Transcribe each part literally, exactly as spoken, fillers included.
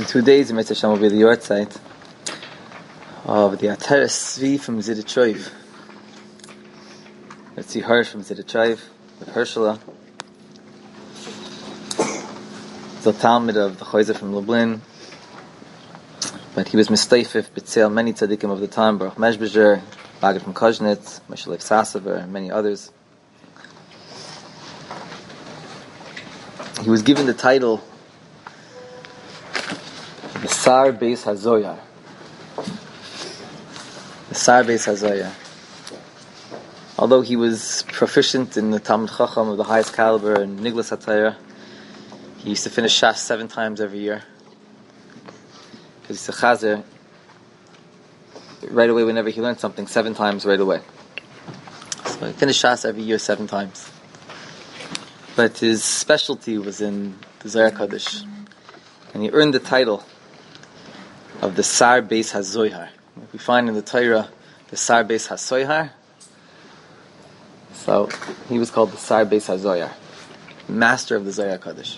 In two days, the Mitzvah Shem will be the yard site of the Ateres Zvi from Zidichoiv. Let's see Hirsch from Zidichoiv, with Hershela. The Talmud of the Choyzer from Lublin. But he was Mistaifif, B'tzeil, many tzaddikim of the time, Baruch Meshbezer, Bagad from Koznitz, Meshalev Sasaver, and many others. He was given the title the Sar Beis HaZoyar. The Sar Beis HaZoyar. Although he was proficient in the Talmud Chacham of the highest caliber and Niglas HaTorah, he used to finish Shas seven times every year. Because he's a chazer, right away whenever he learned something, seven times right away. So he finished Shas every year seven times. But his specialty was in the Zohar Kodesh. And he earned the title of the Sar Beis HaZoyar. We find in the Torah the Sar Beis HaZoyar. So he was called the Sar Beis HaZoyar, master of the Zohar Kodesh.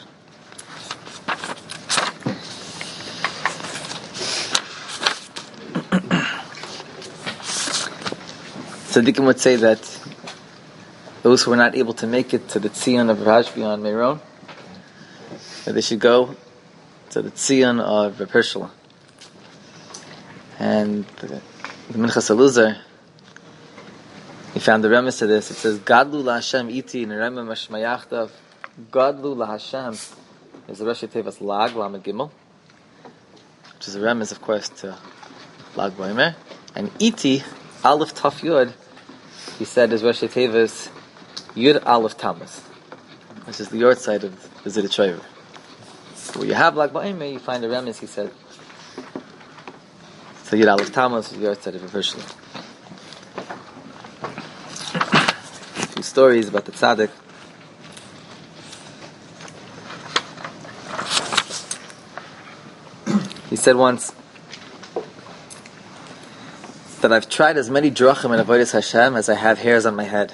Tzaddikim would say that those who were not able to make it to the Tzion of Rashbi on Meron, that they should go to the Tzion of Reb Hershela. And the, the Minchas Eluzar, he found the remes to this. It says, Gadlu LaHashem iti neremem mashmayachtav. Gadlu LaHashem is the Rashi Tevas Lag, Lamed Gimel, which is a remes, of course, to Lag Boimer. And iti, Aleph Taf Yud, he said is Rashi Tevas Yud Aleph Tammuz, which is the yard side of the Zidichoiv. So where you have Lag Boimer, you find the remes, he said. So Yud Aleph Tammuz is the yard side of Reb Hershela. A few stories about the tzaddik. He said once that I've tried as many drachim in Avodas Hashem as I have hairs on my head.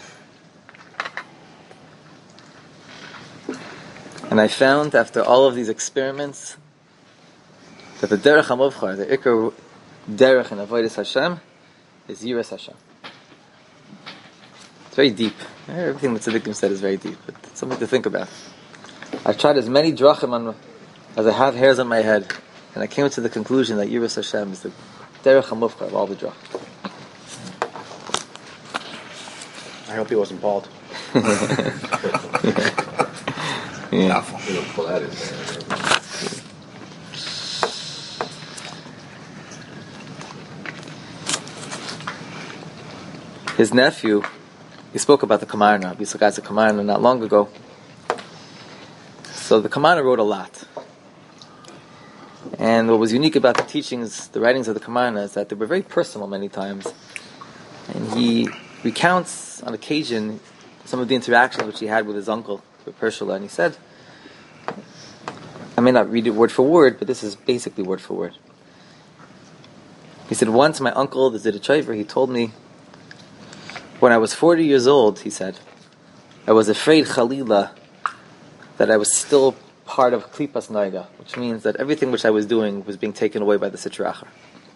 And I found after all of these experiments that the derech hamuvchar, the ikar derech in Avodas Hashem, is Yiras Hashem. It's very deep. Everything that Tzaddikim said is very deep, but it's something to think about. I've tried as many drachim on, as I have hairs on my head, and I came to the conclusion that Yiras Hashem is the derech hamuvchar of all the drachim. I hope he wasn't bald. Yeah. His nephew, he spoke about the Kamarna. We spoke about the Kamarna not long ago. So the Kamarna wrote a lot. And what was unique about the teachings, the writings of the Kamarna, is that they were very personal many times. And he recounts on occasion some of the interactions which he had with his uncle, Reb Hershela, and he said, I may not read it word for word, but this is basically word for word. He said, once my uncle, the Zidichoiver, he told me, when I was forty years old, he said, I was afraid, Chalila, that I was still part of Klipas Naiga, which means that everything which I was doing was being taken away by the Sitra Achar.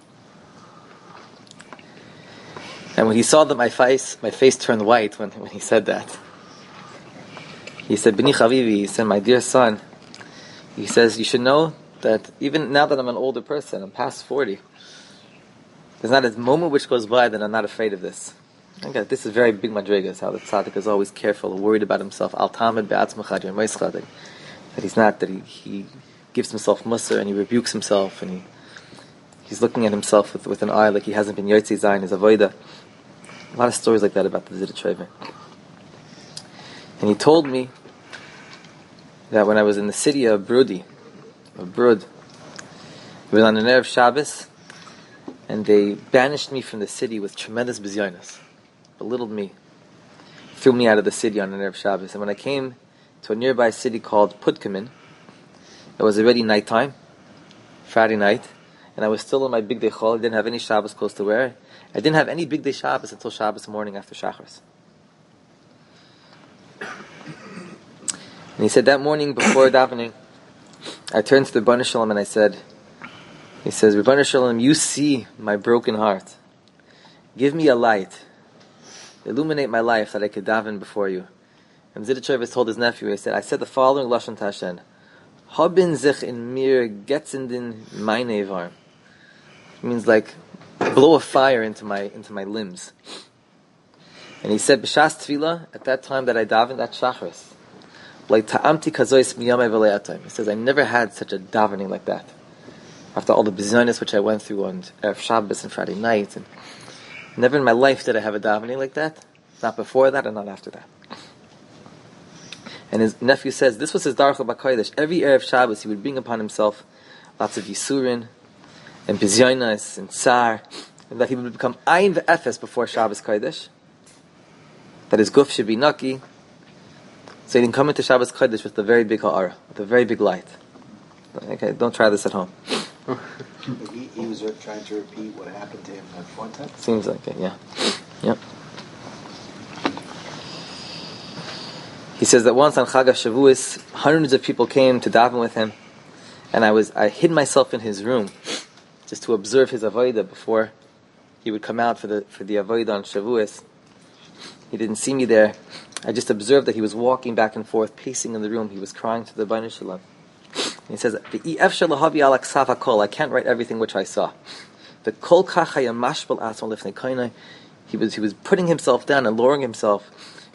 And when he saw that my face, my face turned white when, when he said that, he said, B'ni Chavivi, he said, my dear son, he says, you should know that even now that I'm an older person, I'm past forty, there's not a moment which goes by that I'm not afraid of this. Okay, this is very big madrigas, how the tzaddik is always careful, worried about himself. Al tamid be'atzmacha yirmeischa, that he's not, that he, he gives himself musar and he rebukes himself and he he's looking at himself with, with an eye like he hasn't been yotzi zayin his avodah. A lot of stories like that about the Zidichoiver. And he told me that when I was in the city of Brudi, of Brud, it was on an Erev Shabbos, and they banished me from the city with tremendous bizyonos, belittled me, threw me out of the city on an Erev Shabbos. And when I came to a nearby city called Putkamin, it was already nighttime, Friday night, and I was still on my big day chol. I didn't have any Shabbos clothes to wear. I didn't have any big day Shabbos until Shabbos morning after Shachris. And he said that morning before davening, I turned to the Rebbeinu Shalom and I said, He says, Rebbeinu Shalom, you see my broken heart. Give me a light. Illuminate my life that I could daven before you. And Zidichevitz told his nephew, he said, I said the following Lashon Tashen. Habin zich in mir getzenden meine var. It means like, blow a fire into my into my limbs. And he said, B'shas tefillah, at that time that I davened at Shacharis, like ta'amti kazois miyamei v'le'atayim. He says, I never had such a davening like that. After all the bizarreness which I went through on Erev Shabbos and Friday night, and never in my life did I have a davening like that. Not before that and not after that. And his nephew says, this was his Darcha B'Kodesh. Every Erev Shabbos he would bring upon himself lots of Yisurin, and Bizyonas, and Tsar, and that he would become Ayin V'Efes before Shabbos Kodesh. That his guf should be naki, so he can come into Shabbos Kodesh with a very big ha'ara, with a very big light. Okay, don't try this at home. he, he was trying to repeat what happened to him at one time? Seems like it, yeah. Yep. He says that once on Chag HaShavuos, hundreds of people came to daven with him, and I was I hid myself in his room just to observe his avodah before he would come out for the for the avodah on Shavuos. He didn't see me there. I just observed that he was walking back and forth, pacing in the room. He was crying to the Rebbeinu Shalom. He says, I can't write everything which I saw. He was he was putting himself down and lowering himself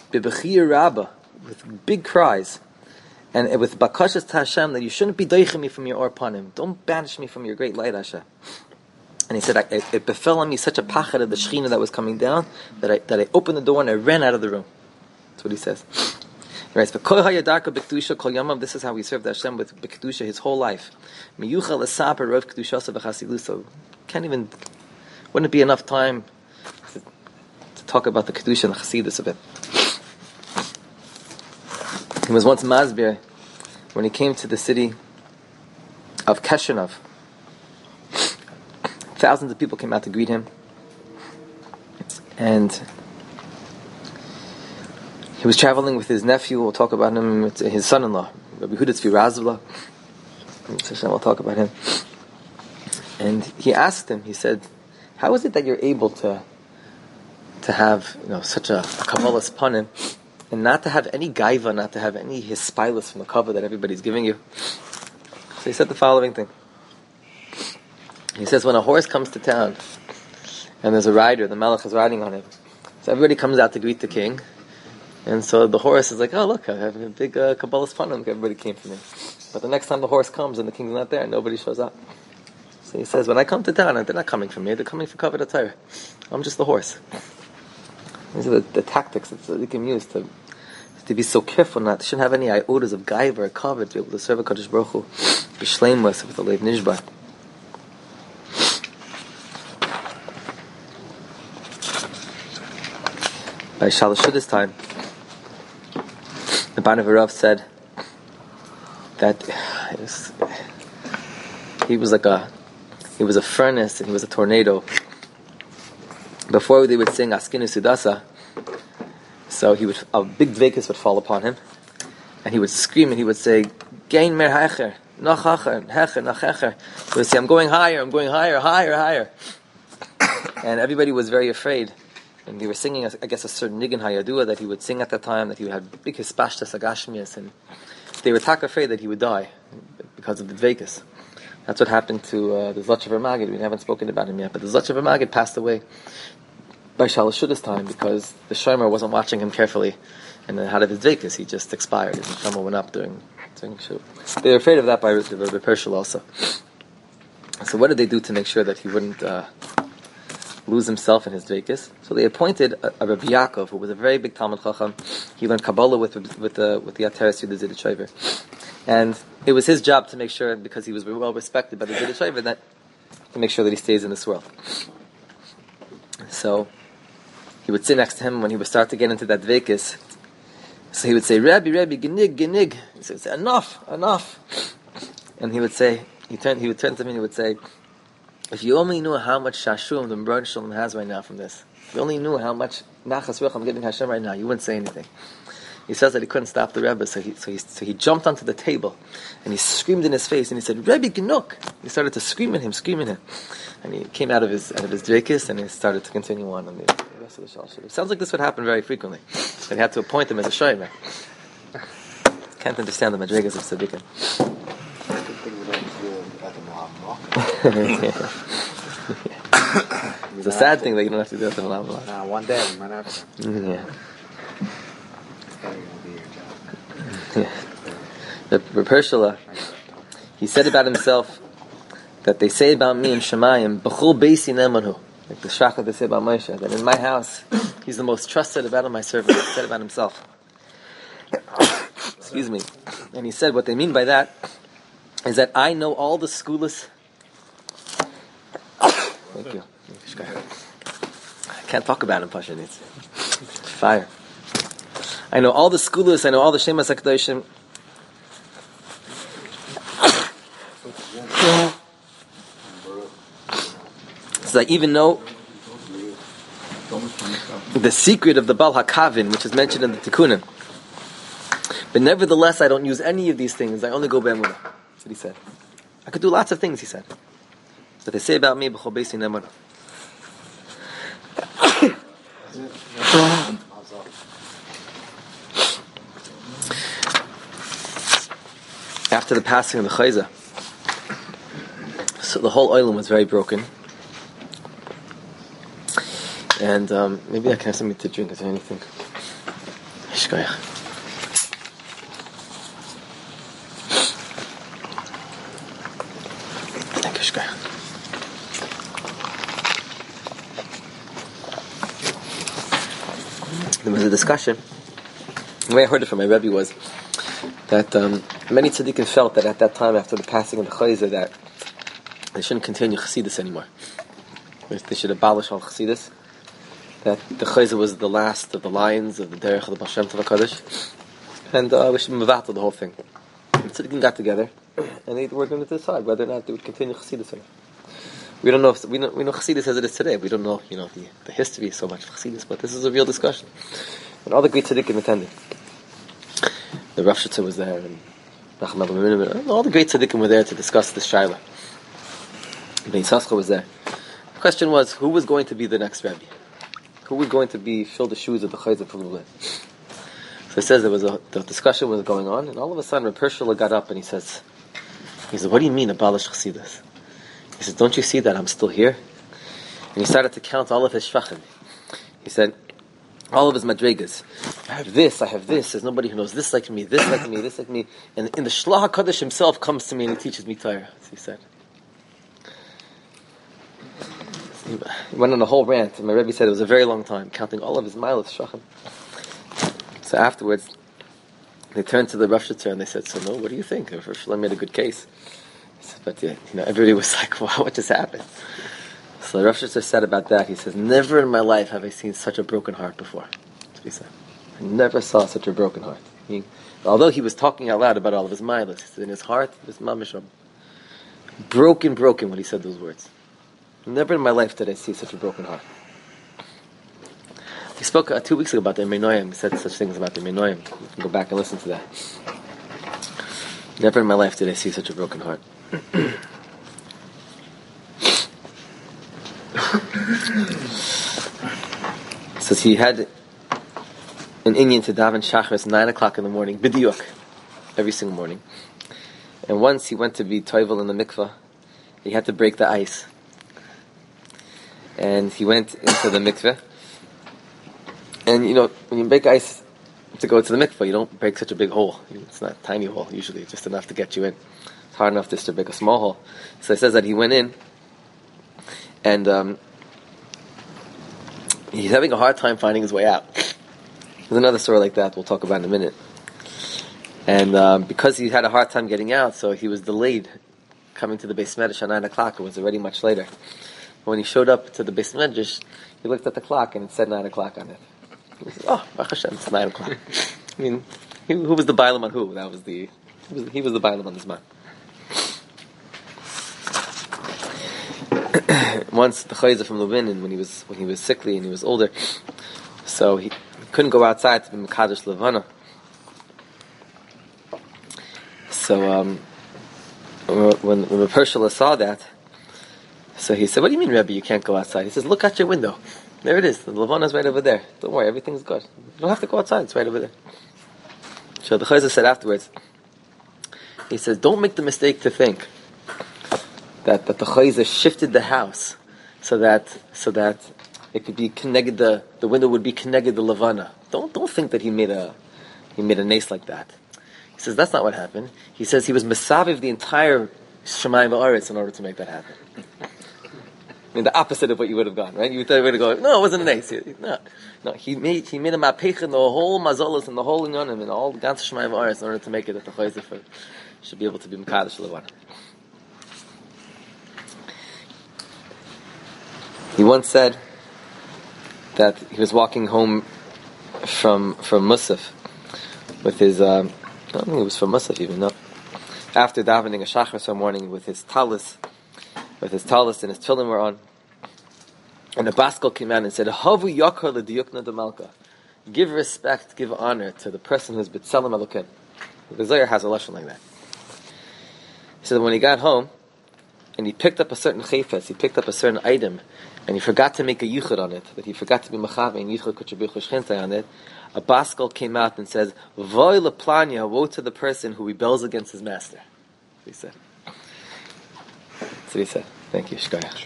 with big cries, and with bakashas to Hashem that you shouldn't be deiching me from your or upon him. Don't banish me from your great light, Hashem. And he said, it, it befell on me such a pachad of the Shechina that was coming down that I that I opened the door and I ran out of the room. That's what he says. He writes, this is how he served Hashem with B'Kedusha his whole life. Can't even, wouldn't it be enough time to, to talk about the Kedusha and the Chassidus a bit? He was once Masbir when he came to the city of Kishinev. Thousands of people came out to greet him, and he was traveling with his nephew. We'll talk about him. His son-in-law, Rabbi Yehuda Tzvi Razvla. We'll talk about him. And he asked him. He said, "How is it that you're able to to have you know such a, a Kabbalah's panim, and not to have any gaiva, not to have any hispilus from the cover that everybody's giving you?" So he said the following thing. He says, when a horse comes to town, and there's a rider, the Melech is riding on him, so everybody comes out to greet the king, and so the horse is like, oh look, I have a big uh, Kabbalah's panim, everybody came for me. But the next time the horse comes and the king's not there, nobody shows up. So he says, when I come to town, they're not coming for me, they're coming for Kavod HaTorah. I'm just the horse. These are the, the tactics that they can use to to be so careful not, shouldn't have any iotas of gaiva or kavod to be able to serve a Kadosh Baruch Hu, be shleimus with the leiv nishbar. By Shalashuda's time, the Banav Rav said that it was, he was like a he was a furnace and he was a tornado. Before they would sing Askinu Sudasa, so he would a big dvekus would fall upon him, and he would scream and he would say, "Gain mer hecher, noch hecher, hecher, noch hecher." He would say, "I'm going higher, I'm going higher, higher, higher," and everybody was very afraid. And they were singing, I guess, a certain Nigan Hayadua that he would sing at that time, that he had big hispashtas agashmias, and they were tak afraid that he would die because of the dvekus. That's what happened to uh, the Zlotchever Magid. We haven't spoken about him yet, but the Zlotchever Magid passed away by Shalashuda's time because the Shomer wasn't watching him carefully, and then out of his dvekus, he just expired. His neshama went up during during Shu. They were afraid of that by the Rebbe Pershel also. So what did they do to make sure that he wouldn't Uh, lose himself in his dvekus? So they appointed a, a Rabbi Yaakov, who was a very big Talmud Chacham. He learned Kabbalah with with the with the Ateres Yudah Zidishover, and it was his job to make sure, because he was well respected by the Zidishover, that to make sure that he stays in this world. So he would sit next to him when he would start to get into that dvekus. So he would say, "Rabbi, Rabbi, genig, genig." He would say, "Enough, enough," and he would say, he turned, he would turn to me and he would say, "If you only knew how much shashum the Rebbeinu Shalom has right now from this, if you only knew how much nachas ruach I'm getting Hashem right now, you wouldn't say anything." He says that he couldn't stop the Rebbe, so he so he so he jumped onto the table, and he screamed in his face, and he said, "Rebbe Genuk!" He started to scream at him, scream at him, and he came out of his out of his drakis, and he started to continue on. And the, the rest of the shalshim. It sounds like this would happen very frequently. They had to appoint him as a shomer. Can't understand the madrigas of tzaddikim. It's a sad thing that you don't have to do it to Malam. Nah, one day we might have to. Yeah. It's probably going to be your job. Yeah. The Reb Hershela, he said about himself that they say about me in Shemayim, B'chul Beisi Ne'emanu, like the Shachar they say about Moshe, that in my house, he's the most trusted of all my servants. He said about himself. Excuse me. And he said what they mean by that is that I know all the schoolis. Thank you. I can't talk about him, Pasha. It's fire. I know all the schoolis, I know all the Shemas HaKadoshim. So I even know the secret of the Bal HaKavin, which is mentioned in the Tikkunim. But nevertheless, I don't use any of these things. I only go be'emunah. That's what he said. I could do lots of things, he said. But they say about me, b'chol beisi ne'emunah. After the passing of the Chayza, so the whole oilam was very broken. And um, maybe I can have something to drink. Is there anything? Shkoyach. There was a discussion. The way I heard it from my Rebbe was that um, many tzaddikim felt that at that time, after the passing of the Chayza, that they shouldn't continue Chassidus anymore. They should abolish all Chassidus. That the Chayza was the last of the lines of the Derech of the Baal Shem Tov HaKadosh, and uh, we should mevatel the whole thing. The tzaddikim got together, and they were going to decide whether or not they would continue Chassidus or not. We don't know if, we know we know Chassidus as it is today. We don't know, you know, the, the history so much of Chassidus, but this is a real discussion. And all the great tzaddikim attended. The Rav Shitzer was there, and Nachman Abba, all the great tzaddikim were there to discuss this shaila. Ben Yisachar was there. The question was, who was going to be the next Rebbe? Who was going to be fill the shoes of the Chayza from Lublin? So it says there was a the discussion was going on, and all of a sudden Reb Hershela got up and he says, he said, "What do you mean abolish Chassidus?" He said, "Don't you see that I'm still here?" And he started to count all of his shvachim. He said, all of his madrigas. I have this, I have this. There's nobody who knows this like me, this like me, this like me. And in the Shlach HaKadosh himself comes to me and he teaches me Torah. As he said. He went on a whole rant, and my Rebbe said it was a very long time, counting all of his miles shvachim. So afterwards, they turned to the Rav Shitzer and they said, "So no, what do you think?" Rav Shlomo made a good case. But yeah, you know, everybody was like, "Wow, what just happened?" So the Rav Shitzer said about that. He says, "Never in my life have I seen such a broken heart before." That's what he said. I never saw such a broken heart. He, although he was talking out loud about all of his milas, he said in his heart, it was mamisham. Broken, broken when he said those words. Never in my life did I see such a broken heart. He spoke uh, two weeks ago about the Meinoyim. He said such things about the Meinoyim. You can go back and listen to that. Never in my life did I see such a broken heart. So he had an Indian to daven Shachris nine o'clock in the morning, b'diuk, every single morning. And once he went to be toivel in the mikveh, he had to break the ice. And he went into the mikveh. And you know, when you break ice to go to the mikveh, you don't break such a big hole. It's not a tiny hole, usually, it's just enough to get you in. It's hard enough just to break a small hole. So it says that he went in, and um, he's having a hard time finding his way out. There's another story like that we'll talk about in a minute. And um, because he had a hard time getting out, so he was delayed coming to the Beis Medrash at nine o'clock. It was already much later. When he showed up to the Beis Medrash, he looked at the clock and it said nine o'clock on it. He said, "Oh, Baruch Hashem, it's nine o'clock." I mean, he, who was the Bailam on who? That was the he was, he was the Bailam on this man. Once the Chayza from Lubin, and when he was when he was sickly and he was older, so he couldn't go outside to be Mekadosh Levana. So um, when, when Reb Hershela saw that, so he said, "What do you mean, Rebbe, you can't go outside?" He says, "Look out your window. There it is. The Levana's right over there. Don't worry, everything's good. You don't have to go outside. It's right over there." So the Chayzer said afterwards, he says, "Don't make the mistake to think that, that the Chayzer shifted the house so that so that it could be connected. The, the window would be connected the Levana. Don't don't think that he made a he made a nace like that." He says that's not what happened. He says he was mesaviv the entire Shemayim Va'aretz in order to make that happen. I mean, the opposite of what you would have gone, right? You thought you would have gone, no, it wasn't a nace. No, no, he made he made a mapech in the whole mazolas and the whole inyanim and all the ganze Shemayim Va'aretz in order to make it that the Chayzer should be able to be mekadosh Levana. He once said that he was walking home from from Musaf with his, um, I don't think it was from Musaf even, no. After davening a shachar some morning with his talis, with his talis and his tefillin were on, and a Baskel came out and said, "Havu yakar l'diyukna d'malka." Give respect, give honor to the person who's b'tzelem elokim. The Zohar has a lesson like that. He said when he got home, and he picked up a certain chayfetz, he picked up a certain item, and he forgot to make a yichud on it, that he forgot to be machav and yichud kuchabichu shchintai on it, a Baskel came out and says, "Voy leplanya, woe to the person who rebels against his master." He said. That's what he said. Thank you, Shkoyach.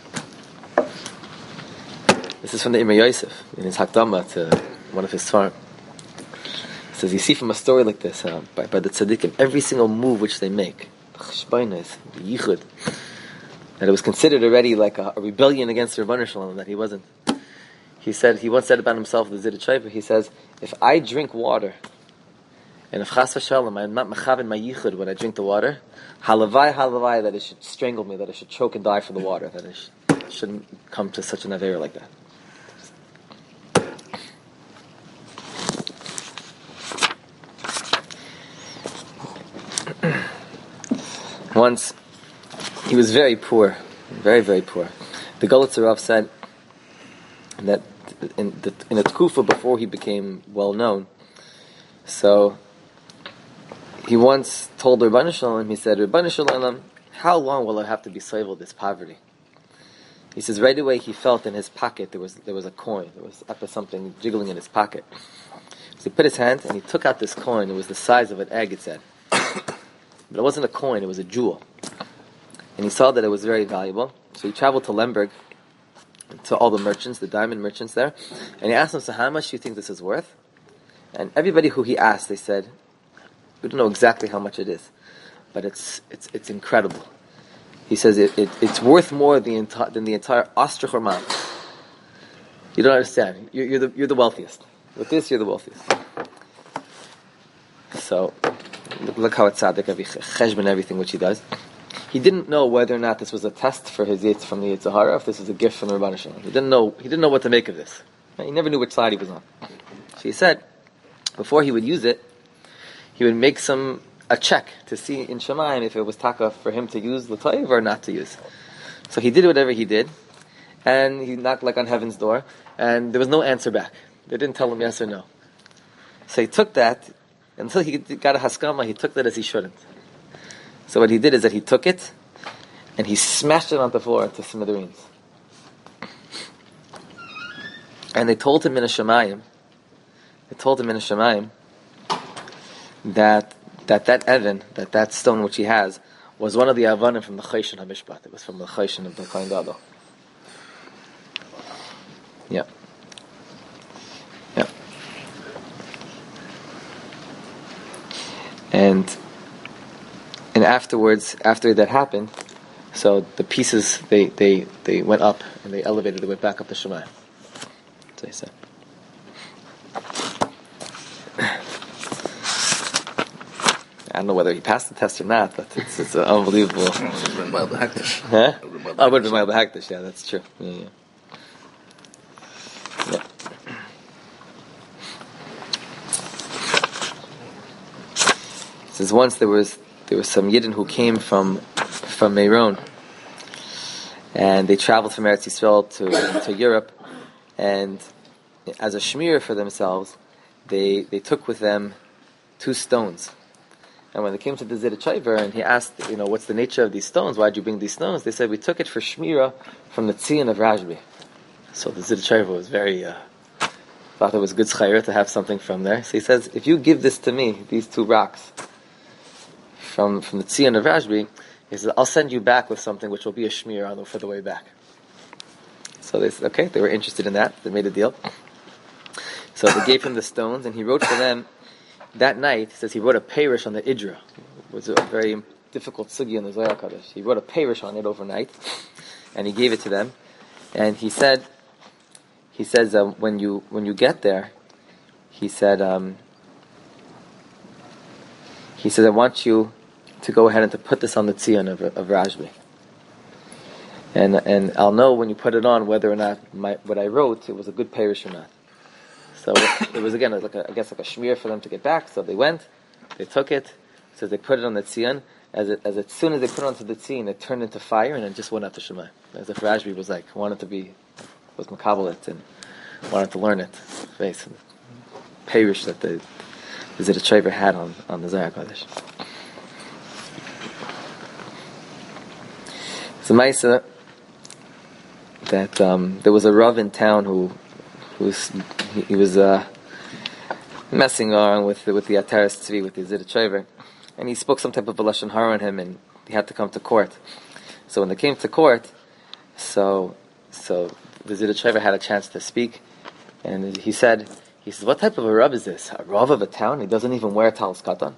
This is from the Imar Yosef in his Hakdama to one of his Sfarim. He says, you see from a story like this, uh, by, by the tzaddikim, every single move which they make, the cheshbainos, the yichud, that it was considered already like a, a rebellion against the Rebbeinu Shalom, that he wasn't. He said, he once said about himself, the Zidit Shaifa, he says, if I drink water, and if chas v'shalom, I'm not mechav in my yichud when I drink the water, halavai, halavai, that it should strangle me, that it should choke and die for the water, that it sh- shouldn't come to such an avera like that. Once, he was very poor, very, very poor. The Golitzer Rav said that in the in a tkufa before he became well known, so he once told the Rebbeinu Shalom, he said, "Rebbeinu Shalom, how long will I have to be soivel this poverty?" He says right away he felt in his pocket there was there was a coin, there was up to something jiggling in his pocket. So he put his hand and he took out this coin. It was the size of an egg, it said. But it wasn't a coin, it was a jewel. And he saw that it was very valuable. So he traveled to Lemberg, to all the merchants, the diamond merchants there. And he asked them, so how much do you think this is worth? And everybody who he asked, they said, we don't know exactly how much it is. But it's it's it's incredible. He says it, it it's worth more the enti- than the entire Ostrich man. You don't understand. You're, you're, the, you're the wealthiest. With this, you're the wealthiest. So... Look, look how it's tzaddik, every cheshbon, everything which he does. He didn't know whether or not this was a test for his yitz from the Yetzer Hara, if this was a gift from the Rebbeinu Shalom. He didn't know. He didn't know what to make of this. He never knew which side he was on. So he said, before he would use it, he would make some a check to see in Shemayim if it was taka for him to use the toiv or not to use. So he did whatever he did, and he knocked like on heaven's door, and there was no answer back. They didn't tell him yes or no. So he took that. Until he got a haskama, he took that as he shouldn't. So what he did is that he took it, and he smashed it on the floor into smithereens. And they told him in a Shemayim, they told him in a Shemayim, that that that Evan, that that stone which he has, was one of the Avanim from the Chayshin HaMishpat. It was from the Chayshin of the Kohen Gadol. Yeah. Yeah. And and afterwards, after that happened, so the pieces they, they, they went up and they elevated. They went back up the Shemayim. That's what he said. I don't know whether he passed the test or not, but it's it's uh, unbelievable. Huh? Oh, it would have been Ma'al B'Hakdash. Yeah, that's true. Yeah, yeah. Yeah. Says once there was there was some Yidden who came from from Meron, and they traveled from Eretz Yisrael to to Europe, and as a shmir for themselves, they they took with them two stones, And when they came to the Zidachayver and he asked, you know, what's the nature of these stones? Why'd you bring these stones? They said, we took it for Shmira from the Tzion of Rashbi. So the Zidachayver was very, uh, thought it was good schayr to have something from there. So he says, if you give this to me, these two rocks, from, from the Tzion of Rashbi, he says, I'll send you back with something which will be a Shmira on the, for the way back. So they said, okay, they were interested in that. They made a deal. So they gave him the stones and he wrote for them. That night, he says he wrote a parish on the Idra. It was a very difficult sugi in the Zohar Kadosh. He wrote a parish on it overnight, and he gave it to them. And he said, he says um, when you when you get there, he said, um, he said I want you to go ahead and to put this on the Tzion of, of Rashbi. And and I'll know when you put it on whether or not my, what I wrote it was a good parish or not. So it was again like a, I guess like a shmir for them to get back. So they went, they took it, so they put it on the tzion. As it, as it, as soon as they put it onto the tzion, it turned into fire and it just went out to Shemai. As if Rashbi was like wanted to be was makabel it and wanted to learn it. Face parish that the the Zidachayver had on on the Zohar Kodesh. It's a ma'isa that um, there was a rav in town who. Who was, he, he was uh, messing around with with the Ataras Tzvi, with the Zidachayver, and he spoke some type of a lashon hara on him, and he had to come to court. So when they came to court, so so the Zidachayver had a chance to speak, and he said, he says, "What type of a rav is this? A rav of a town? He doesn't even wear talis katan."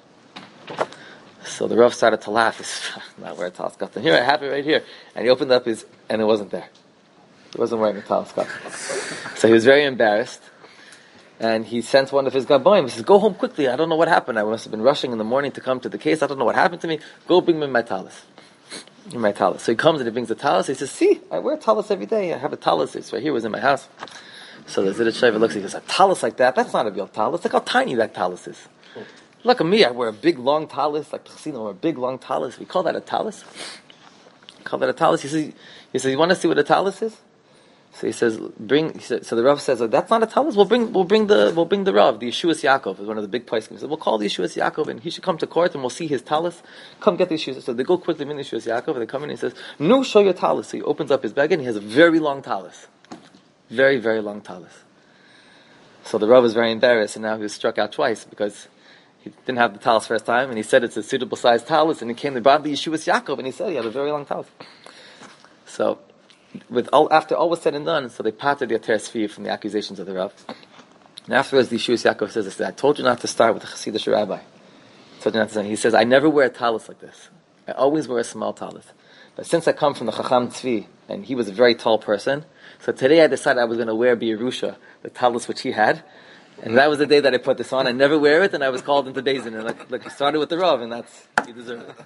So the rav started to laugh. He said, "Not wear talis katan. Here, I have it right here." And he opened up his, and it wasn't there. He wasn't wearing a talis katan. So he was very embarrassed, and he sent one of his gaboim. He says, "Go home quickly. I don't know what happened. I must have been rushing in the morning to come to the case. I don't know what happened to me. Go bring me my talis." My talis. So he comes and he brings the talis. He says, "See, I wear talis every day. I have a talis. It's right here. It was in my house." So the Zidachayver looks. He goes, "A talis like that? That's not a real talis. Look how tiny that talis is. Look at me. I wear a big long talis, like Chassidim wear a big long talis. We call that a talis. We call that a talis." He says, "He says, you want to see what a talis is?" So he says, "Bring." He said, so the Rav says, oh, "That's not a talis. We'll bring. We'll bring the. We'll bring the Rav. The Yeshuas Yaakov is one of the big poskim." He said, "We'll call the Yeshuas Yaakov, and he should come to court, and we'll see his talis. Come get the Yeshuas." So they go quickly, bring the Yeshuas Yaakov, and they come in. and He says, "No, show your talis." So he opens up his bag, and he has a very long talis, very very long talis. So the Rav was very embarrassed, and now he was struck out twice because he didn't have the talis first time, and he said it's a suitable sized talis, and he came to brought the Yeshuas Yaakov, and he said he had a very long talis. So. With all, after all was said and done, so they parted the Ater Tzvi from the accusations of the Rav. And afterwards, the Yeshuas Yaakov says, "I said, I told you not to start with a Chassidish rabbi." I told you not to start. He says, "I never wear a talis like this. I always wear a small talis. But since I come from the Chacham Tzvi, and he was a very tall person, so today I decided I was going to wear B'Yerusha, the talis which he had, and that was the day that I put this on. I never wear it, and I was called into Beis Din. And like, like, he started with the Rav, and that's he deserved it."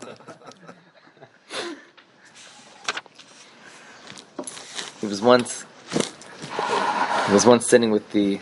He was once, he was once sitting with the,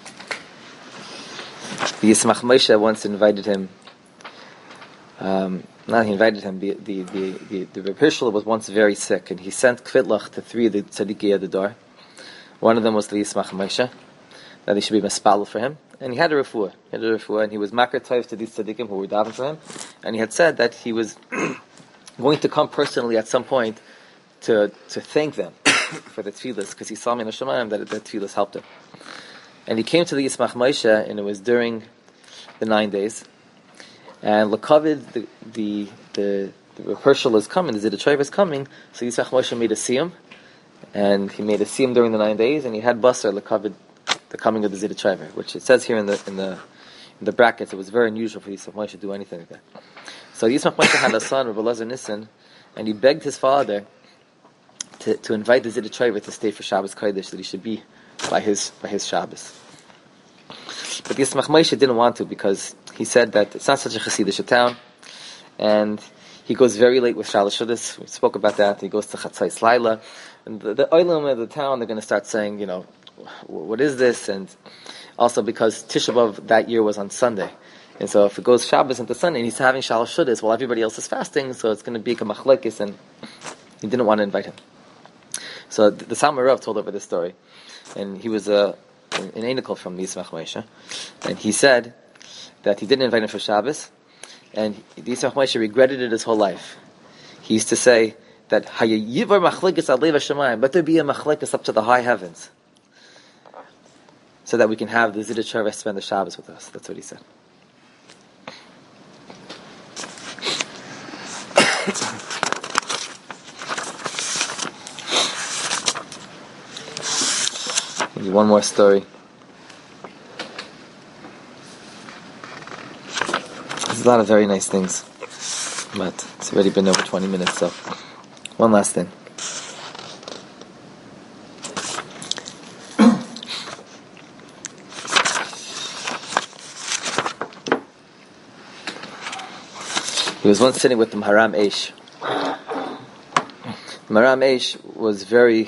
the Yismach Moshe once invited him, um, not he invited him, the, the, the, the, the Reb Hirschel was once very sick, and he sent kvitlach to three of the tzaddikim at the door. One of them was the Yismach Moshe, that he should be mespalel for him, and he had a refuah, he had a refuah, and he was makar tov to these tzaddikim who were davening for him, and he had said that he was going to come personally at some point to, to thank them for the tefillas, because he saw me in the Shemayim that the tefillas helped him. And he came to the Yismach Moshe, and it was during the nine days. And Lakavid, the the the, the Herschel is coming, the Zidachayver is coming, so Yismach Moshe made a siyum, and he made a siyum during the nine days, and he had basar Lakavid, the coming of the Zidachayver, which it says here in the in the in the brackets. It was very unusual for Yismach Moshe to do anything like that. So Yismach Moshe had a son, Rabbi Elazar Nissen, and he begged his father To, to invite the Zidachayver to stay for Shabbos Kodesh, that he should be by his by his Shabbos. But Yismach Moshe didn't want to, because he said that it's not such a Chassidish town, and he goes very late with Shalosh Shudas. We spoke about that. He goes to Chatzais Laila, and the, the oilam of the town, they're going to start saying, you know, what is this? And also because Tisha B'Av that year was on Sunday, and so if it goes Shabbos into Sunday, and he's having Shalosh Shudas while everybody else is fasting, so it's going to be a machlekes, and he didn't want to invite him. So the, the Salman Rav told over this story, and he was a, an Einikel from Yismach Moshe, and he said that he didn't invite him for Shabbos, and the Yisrael Moshe regretted it his whole life. He used to say that Hayayivar machlekes alev hashamayim, let there be a machlekes up to the high heavens, so that we can have the Zidit Sharveh spend the Shabbos with us. That's what he said. Maybe one more story. There's a lot of very nice things, but it's already been over twenty minutes, so one last thing. He was once sitting with the Maharam Eish. Maharam Eish was very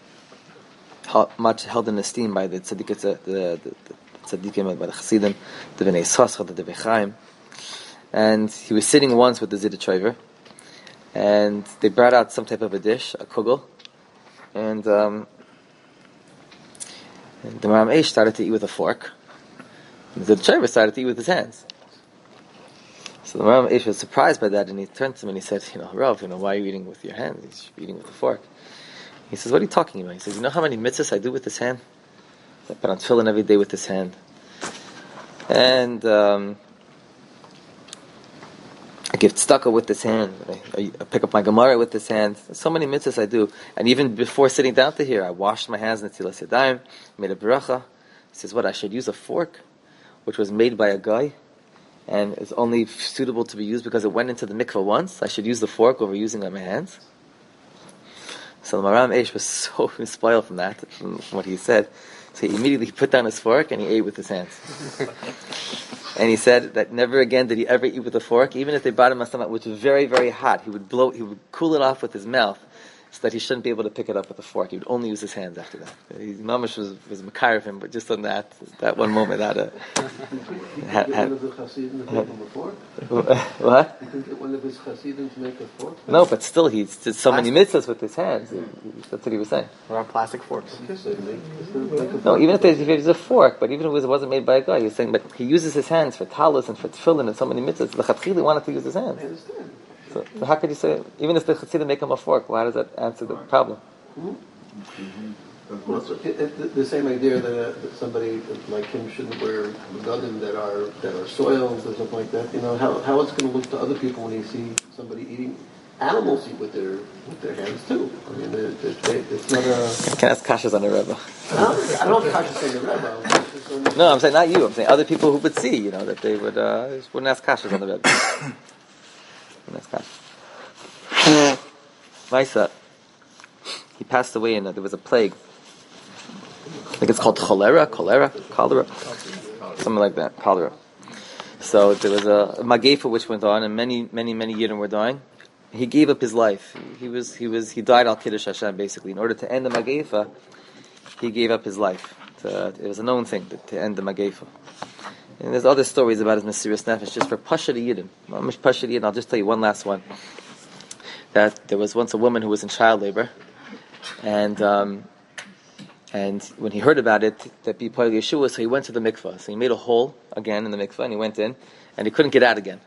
much held in esteem by the tzaddikim, the, the, the, the tzaddikim, by the Chassidim, the Bnei Yissaschar, the Devei Chaim. And he was sitting once with the Zidit Shriver, and they brought out some type of a dish, a kugel, and, um, and the Maharam Eish started to eat with a fork, and the Zidit Shriver started to eat with his hands. So the Maharam Eish was surprised by that, and he turned to him and he said, you know, Rav, you know, why are you eating with your hands? You should be eating with a fork. He says, what are you talking about? He says, you know how many mitzvahs I do with this hand? I put on tefillin every day with this hand. And um, I give tzedakah with this hand. I, I pick up my Gemara with this hand. So many mitzvahs I do. And even before sitting down to here, I washed my hands in Tzilas Yadayim, made a bracha. He says, what, I should use a fork, which was made by a guy, and it's only suitable to be used because it went into the mikveh once. I should use the fork over using it on my hands. So the Maharam Eish was so spoiled from that, from what he said. So he immediately put down his fork and he ate with his hands. And he said that never again did he ever eat with a fork, even if they brought him a stomach which was very, very hot. He would blow, he would cool it off with his mouth, so that he shouldn't be able to pick it up with a fork. He would only use his hands after that. His mamash was was makar of him, but just on that that one moment, that uh, had, had, one of the Hasidim make him a fork? What? You think that one of his Hasidim make a fork? No, but still, he did so many mitzvahs with his hands. That's what he was saying. Or on plastic forks. No, even if, if it was a fork, but even if it wasn't made by a guy, he was saying, but he uses his hands for talis and for tefillin and so many mitzvahs. The Chatchili wanted to use his hands. I understand. So, so how could you say, even if the Chassidim make him a fork, why does that answer the problem? Mm-hmm. Well, so it, it, the same idea that, uh, that somebody like him shouldn't wear begadim that are that are soiled or something like that. You know how how it's going to look to other people when they see somebody eating. Animals eat with their with their hands too. I mean, they, they, it's not a. I can ask kashas on the Rebbe. I don't have kashas on the Rebbe. No, I'm saying not you. I'm saying other people who would see. You know that they would uh, wouldn't ask kashas on the Rebbe. Wouldn't ask kashas. Vaisa, he passed away and uh, there was a plague. I think it's called cholera, cholera, cholera, something like that, cholera. So there was a, a magefa which went on, and many, many, many Yidden were dying. He gave up his life. He was, he was, he died al kiddush Hashem basically. In order to end the magefa, he gave up his life. To, it was a known thing to, to end the magefa. And there's other stories about his mysterious nefesh just for Pasha Yidden. Pasha Yidden. I'll just tell you one last one. That there was once a woman who was in child labor, and. Um, And when he heard about it, that be part of Yeshua, so he went to the mikvah. So he made a hole again in the mikvah, and he went in, and he couldn't get out again.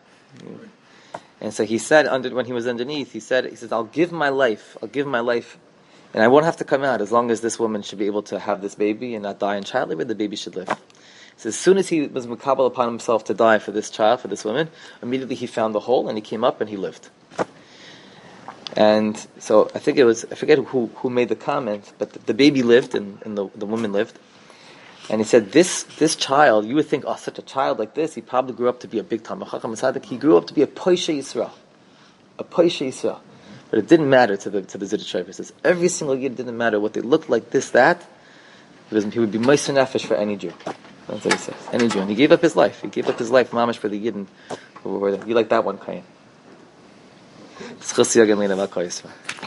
And so he said, under, when he was underneath, he said, "He says, I'll give my life, I'll give my life, and I won't have to come out as long as this woman should be able to have this baby and not die in child labor. The baby should live." So as soon as he was makabel upon himself to die for this child, for this woman, immediately he found the hole and he came up and he lived. And so I think it was, I forget who who made the comment, but the, the baby lived and, and the, the woman lived. And he said, this this child, you would think, oh, such a child like this, he probably grew up to be a big Talmid Chacham Tzaddik. He grew up to be a Poishe Yisrael. A Poishe Yisrael. But it didn't matter to the to the Zidit Shriver. It says, every single Yid didn't matter what they looked like, this, that. He, was, he would be Meiser Nefesh for any Jew. That's what he says. Any Jew. And he gave up his life. He gave up his life, mamash, for the Yidden who were there. You like that one, Kayin?